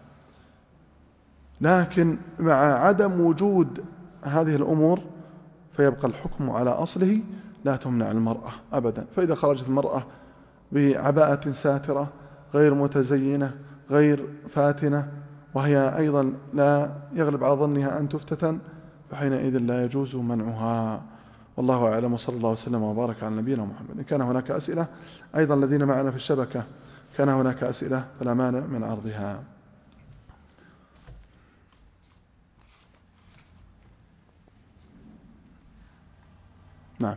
لكن مع عدم وجود هذه الأمور فيبقى الحكم على أصله، لا تمنع المرأة أبدا. فإذا خرجت المرأة بعباءة ساترة غير متزينة غير فاتنة وهي أيضا لا يغلب على ظنها أن تفتتن، فحينئذ لا يجوز منعها. والله أعلم، وصلى الله وسلم وبارك على نبينا محمد. إن كان هناك أسئلة أيضا الذين معنا في الشبكة كان هناك أسئلة فلا مانع من عرضها. نعم.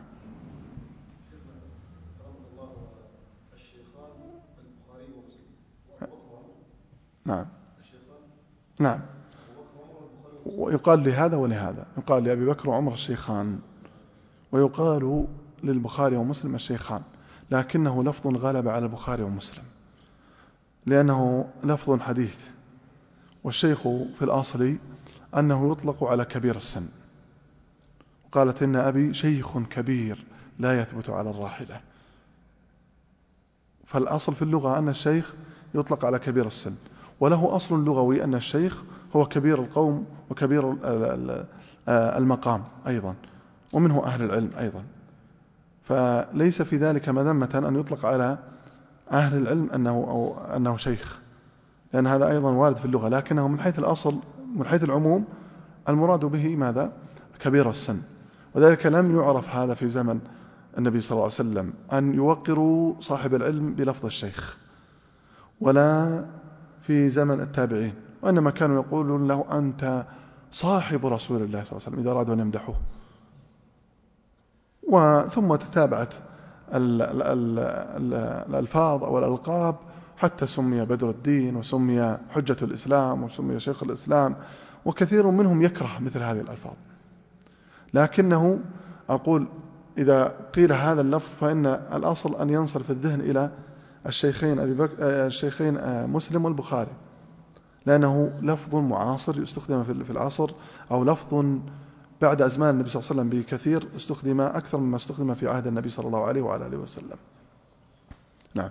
نعم نعم ويقال لهذا ولهذا، يقال لأبي بكر وعمر الشيخان، ويقال للبخاري ومسلم الشيخان، لكنه لفظ غلب على البخاري ومسلم لأنه لفظ حديث، والشيخ في الأصل أنه يطلق على كبير السن. قالت إن أبي شيخ كبير لا يثبت على الراحلة، فالأصل في اللغة أن الشيخ يطلق على كبير السن، وله أصل لغوي أن الشيخ هو كبير القوم وكبير المقام أيضا، ومنه أهل العلم أيضا. فليس في ذلك مذمة أن يطلق على أهل العلم أنه, أو أنه شيخ، لأن هذا أيضا وارد في اللغة، لكنه من حيث الأصل من حيث العموم المراد به ماذا؟ كبير السن. وذلك لم يعرف هذا في زمن النبي صلى الله عليه وسلم أن يوقروا صاحب العلم بلفظ الشيخ، ولا في زمن التابعين، وإنما كانوا يقولون له أنت صاحب رسول الله صلى الله عليه وسلم إذا أرادوا أن يمدحوه. وثم تتابعت الألفاظ أو الألقاب حتى سمي بدر الدين وسمي حجة الإسلام وسمي شيخ الإسلام، وكثير منهم يكره مثل هذه الألفاظ. لكنه أقول إذا قيل هذا اللفظ فإن الأصل أن ينصرف الذهن إلى الشيخين أبي بكر الشيخين مسلم والبخاري، لأنه لفظ معاصر يستخدم في العصر، أو لفظ بعد أزمان النبي صلى الله عليه وسلم بكثير استخدم أكثر مما استخدم في عهد النبي صلى الله عليه وعلى آله وسلم. نعم.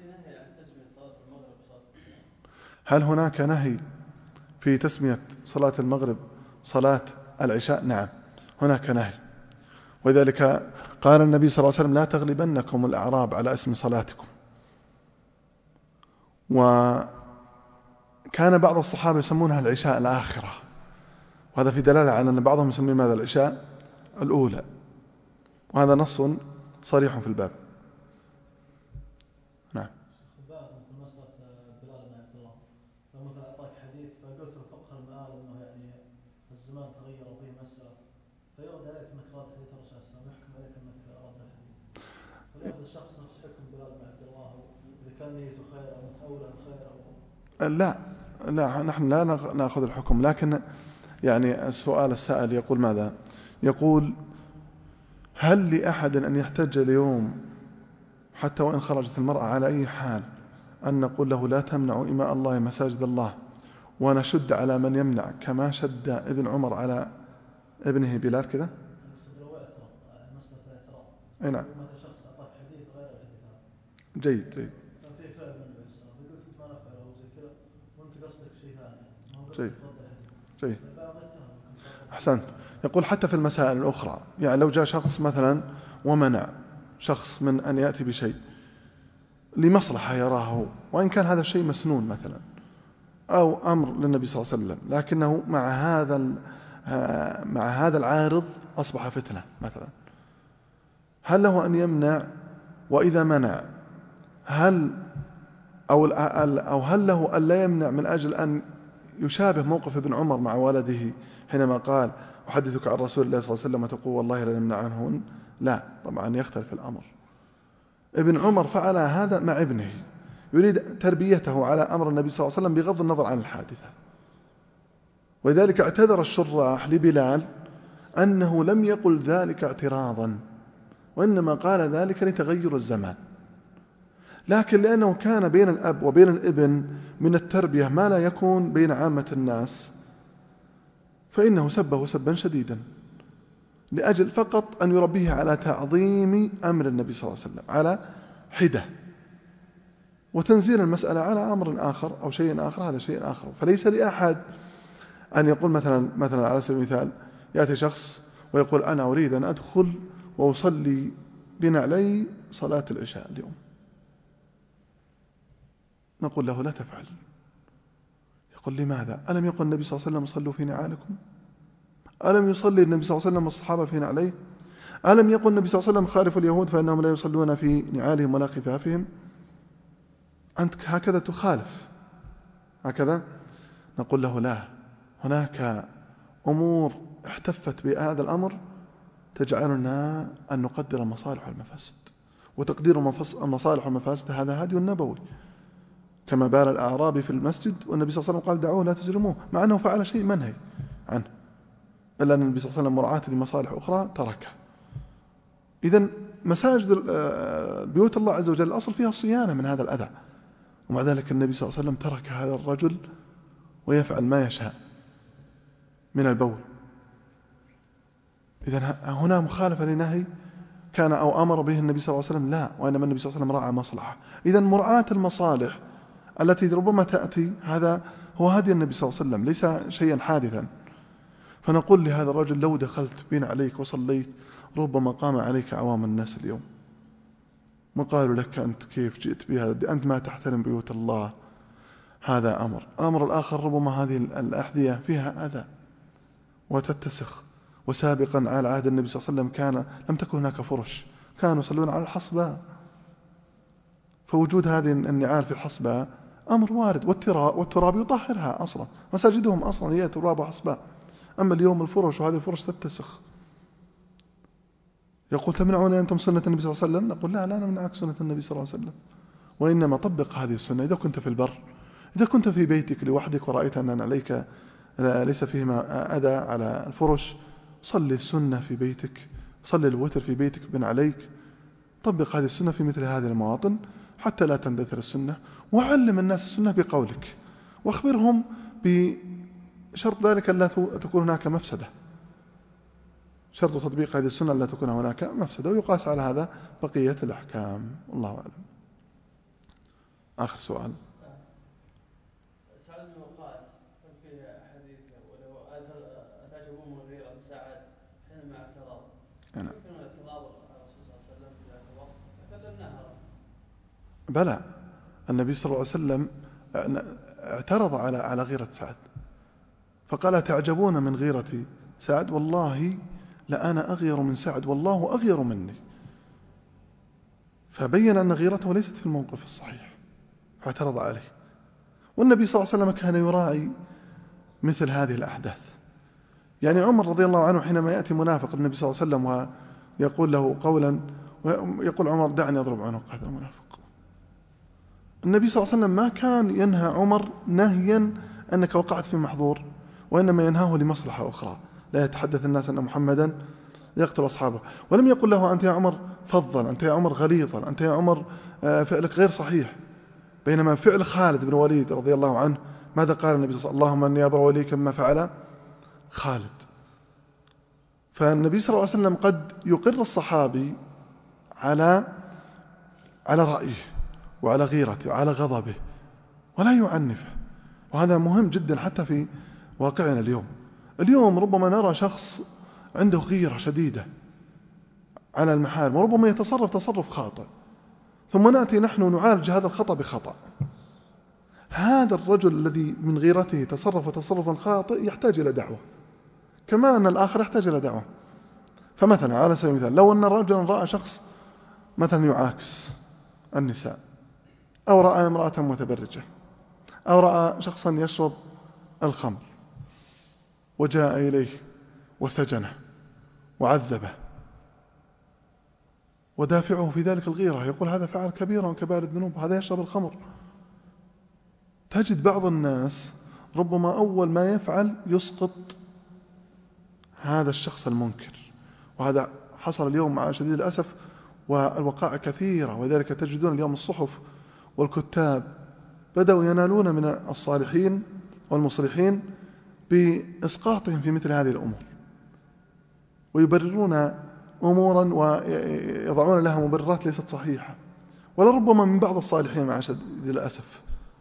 هل هناك نهي في تسمية صلاة المغرب صلاة العشاء؟ نعم هناك نهي، ولذلك قال النبي صلى الله عليه وسلم لا تغلبنكم الأعراب على اسم صلاتكم. وكان بعض الصحابة يسمونها العشاء الآخرة، وهذا في دلالة على أن بعضهم يسمي ماذا العشاء الأولى، وهذا نص صريح في الباب. نعم. الزمان تغير وفيه مسألة فيرد عليك أنك رد حديث الرسول صلى الله عليه وسلم، يحكم عليك أنك رد الحديث، فليأخذ الشخص نفس حكم بلال بن عبد الله إذا كان نيته خير أو متأولى خير أو لا لا نحن لا نأخذ الحكم، لكن يعني السؤال السائل يقول ماذا؟ يقول هل لأحد أن يحتج اليوم حتى وإن خرجت المرأة على أي حال أن نقول له لا تمنعوا إماء الله مساجد الله، ونشد على من يمنع كما شد ابن عمر على ابنه بلال كذا؟ أي نعم. جيد جيد جيد جيد أحسنت. يقول حتى في المسائل الأخرى، يعني لو جاء شخص مثلا ومنع شخص من أن يأتي بشيء لمصلحة يراه، وإن كان هذا الشيء مسنون مثلا أو أمر للنبي صلى الله عليه وسلم، لكنه مع هذا مع هذا العارض أصبح فتنة مثلا، هل له أن يمنع؟ وإذا منع هل أو أو هل له أن لا يمنع من أجل أن يشابه موقف ابن عمر مع ولده حينما قال أحدثك عن رسول الله صلى الله عليه وسلم وتقول والله لا نمنع عنهن؟ لا، طبعا يختلف الأمر. ابن عمر فعل هذا مع ابنه، يريد تربيته على أمر النبي صلى الله عليه وسلم بغض النظر عن الحادثة، ولذلك اعتذر الشراح لبلال أنه لم يقل ذلك اعتراضا، وإنما قال ذلك لتغير الزمان، لكن لأنه كان بين الأب وبين الابن من التربية ما لا يكون بين عامة الناس، فإنه سبه سبا شديدا لأجل فقط أن يربيه على تعظيم أمر النبي صلى الله عليه وسلم، على حدة، وتنزيل المسألة على أمر آخر أو شيء آخر، هذا شيء آخر. فليس لأحد أن يقول مثلا مثلا على سبيل المثال يأتي شخص ويقول أنا أريد أن أدخل وأصلي بنعلي صلاة العشاء اليوم، نقول له لا تفعل. يقول لماذا؟ ألم يقل النبي صلى الله عليه وسلم صلوا في نعالكم؟ ألم يصلي النبي صلى الله عليه وسلم والصحابة في نعليه؟ ألم يقل النبي صلى الله عليه وسلم خالفوا اليهود فإنهم لا يصلون في نعالهم ولا خفافهم؟ أنت هكذا تخالف هكذا؟ نقول له لا، هناك أمور احتفت بهذا الأمر تجعلنا أن نقدر المصالح والمفاسد، وتقدير المصالح والمفاسد هذا هدي النبوي، كما بال الأعرابي في المسجد والنبي صلى الله عليه وسلم قال دعوه لا تزرموه، مع أنه فعل شيء منهي عنه، إلا أن النبي صلى الله عليه وسلم مراعاة لمصالح أخرى تركه. إذن مساجد بيوت الله عز وجل الأصل فيها الصيانة من هذا الأذى، ومع ذلك النبي صلى الله عليه وسلم ترك هذا الرجل ويفعل ما يشاء من البول. إذن هنا مخالفة لنهي كان أو أمر به النبي صلى الله عليه وسلم؟ لا، وإنما النبي صلى الله عليه وسلم راعى مصلحة. إذن مراعاة المصالح التي ربما تأتي هذا هو هدي النبي صلى الله عليه وسلم، ليس شيئا حادثا. فنقول لهذا الرجل لو دخلت بين عليك وصليت ربما قام عليك عوام الناس اليوم، ما قالوا لك أنت كيف جئت بهذا، أنت ما تحترم بيوت الله، هذا أمر. الأمر الآخر ربما هذه الأحذية فيها أذى وتتسخ، وسابقا على عهد النبي صلى الله عليه وسلم كان لم تكن هناك فرش، كانوا يصلون على الحصباء، فوجود هذه النعال في الحصباء أمر وارد، والتراب, والتراب يطهرها أصلا، مساجدهم أصلا هي تراب وحصباء. أما اليوم الفرش وهذه الفرش تتسخ. يقول تمنعون أنتم سنة النبي صلى الله عليه وسلم؟ نقول لا لا نمنعك سنة النبي صلى الله عليه وسلم، وإنما طبق هذه السنة. إذا كنت في البر، إذا كنت في بيتك لوحدك ورأيت أن عليك ليس فيهما أذى على الفرش، صلي السنة في بيتك، صلي الوتر في بيتك بن عليك. طبق هذه السنة في مثل هذه المواطن حتى لا تندثر السنة، وعلم الناس السنة بقولك، واخبرهم بشرط ذلك أن لا تكون هناك مفسدة. شرط تطبيق هذه السنة لا تكون هناك مفسدة، ويقاس على هذا بقية الأحكام. الله أعلم. آخر سؤال. سعد بن وقاص في حديث ولو أتعجبون من غير سعد حينما اعترض، يمكن الاعتراض الرسول صلى الله عليه وسلم في ذاك الوقت تكلمناها. بلى، النبي صلى الله عليه وسلم اعترض على على غيرة سعد، فقال تعجبون من غيرة سعد، والله لأنا أغير من سعد والله أغير مني. فبين أن غيرته ليست في الموقف الصحيح، فاعترض عليه. والنبي صلى الله عليه وسلم كان يراعي مثل هذه الأحداث. يعني عمر رضي الله عنه حينما يأتي منافق النبي صلى الله عليه وسلم ويقول له قولا، ويقول عمر دعني أضرب عنق هذا المنافق، النبي صلى الله عليه وسلم ما كان ينهى عمر نهيا أنك وقعت في محظور، وإنما ينهاه لمصلحة أخرى، لا يتحدث الناس أن محمدا يقتل أصحابه. ولم يقل له أنت يا عمر فضل، أنت يا عمر غليظا، أنت يا عمر فعلك غير صحيح. بينما فعل خالد بن وليد رضي الله عنه ماذا قال النبي صلى الله عليه وسلم؟ اللهم أني أبرأ وليك مما فعل خالد. فالنبي صلى الله عليه وسلم قد يقر الصحابي على على رأيه وعلى غيرته وعلى غضبه ولا يعنفه، وهذا مهم جدا حتى في واقعنا اليوم. اليوم ربما نرى شخص عنده غيرة شديدة على المحارم، وربما يتصرف تصرف خاطئ، ثم نأتي نحن نعالج هذا الخطأ بخطأ. هذا الرجل الذي من غيرته تصرف تصرفا خاطئ يحتاج إلى دعوة، كما أن الآخر يحتاج إلى دعوة. فمثلا على سبيل المثال، لو أن رجلا رأى شخص مثلا يعاكس النساء، أو رأى امرأة متبرجة، أو رأى شخصا يشرب الخمر وجاء إليه وسجنه وعذبه، ودافعه في ذلك الغيرة، يقول هذا فعل كبيرا من كبائر الذنوب، هذا يشرب الخمر. تجد بعض الناس ربما أول ما يفعل يسقط هذا الشخص المنكر، وهذا حصل اليوم مع شديد الأسف، والوقائع كثيرة. وذلك تجدون اليوم الصحف والكتاب بدأوا ينالون من الصالحين والمصلحين بإسقاطهم في مثل هذه الأمور، ويبررون أمورا ويضعون لها مبررات ليست صحيحة. ولربما من بعض الصالحين مع شديد الأسف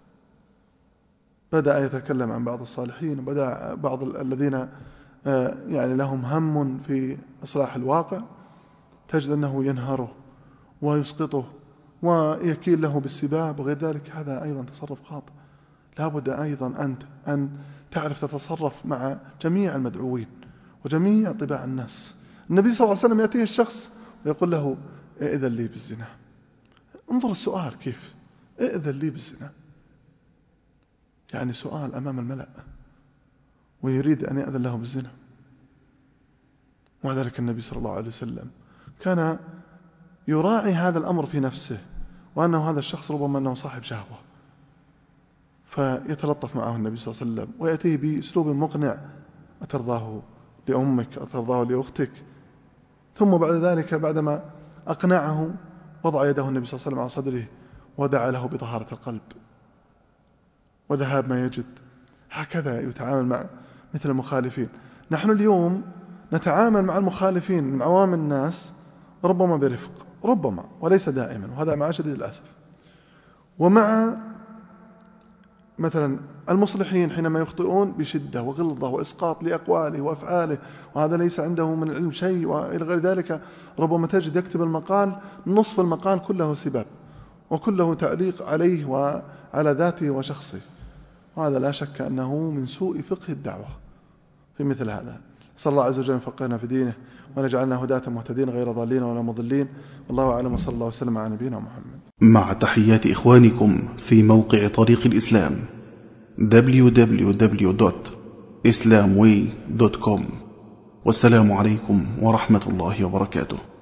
بدأ يتكلم عن بعض الصالحين، وبدأ بعض الذين يعني لهم هم في إصلاح الواقع تجد أنه ينهره ويسقطه ويكيل له بالسباب وغير ذلك. هذا أيضا تصرف خاطئ. لا بد أيضا أنت أن تعرف تتصرف مع جميع المدعوين وجميع طباع الناس. النبي صلى الله عليه وسلم يأتيه الشخص ويقول له ائذن لي بالزنا. انظر السؤال كيف، ائذن لي بالزنا، يعني سؤال أمام الملأ، ويريد أن يأذن له بالزنا. وذلك النبي صلى الله عليه وسلم كان يراعي هذا الأمر في نفسه، وأنه هذا الشخص ربما أنه صاحب شهوة، فيتلطف معه النبي صلى الله عليه وسلم ويأتيه بأسلوب مقنع: أترضاه لأمك، أترضاه لأختك. ثم بعد ذلك بعدما أقنعه وضع يده النبي صلى الله عليه وسلم على صدره ودعا له بطهارة القلب وذهاب ما يجد. هكذا يتعامل مع مثل المخالفين. نحن اليوم نتعامل مع المخالفين من عوام الناس ربما برفق، ربما وليس دائما، وهذا مع شديد الأسف. ومع مثلا المصلحين حينما يخطئون بشدة وغلظة وإسقاط لأقواله وأفعاله، وهذا ليس عنده من العلم شيء وإلى غير ذلك، ربما تجد يكتب المقال نصف المقال كله سباب وكله تعليق عليه وعلى ذاته وشخصه، وهذا لا شك أنه من سوء فقه الدعوة في مثل هذا. صلى الله عز وجل أن يفقهنا في دينه ونجعلنا هداة مهتدين غير ضالين ولا مضلين. والله أعلم، وصلى الله وسلم على نبينا محمد. مع تحيات إخوانكم في موقع طريق الإسلام دبليو دبليو دبليو دوت إسلام واي دوت كوم، والسلام عليكم ورحمة الله وبركاته.